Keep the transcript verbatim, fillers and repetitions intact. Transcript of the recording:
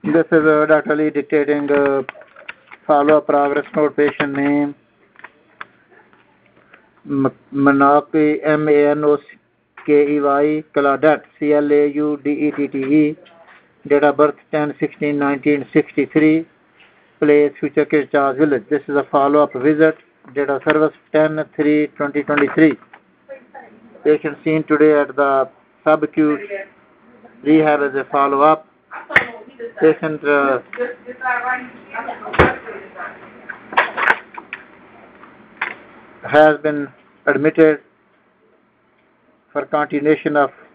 This is uh, Doctor Lee dictating uh, follow-up progress note, patient name, Manoki, M A N O K E Y, Claudette, C L A U D E T T E, date of birth ten sixteen nineteen sixty-three, place Future Kids Charles Village. This is a follow-up visit, date of service ten three twenty twenty-three. Patient seen today at the subacute rehab as a follow-up. Patient uh, has been admitted for continuation of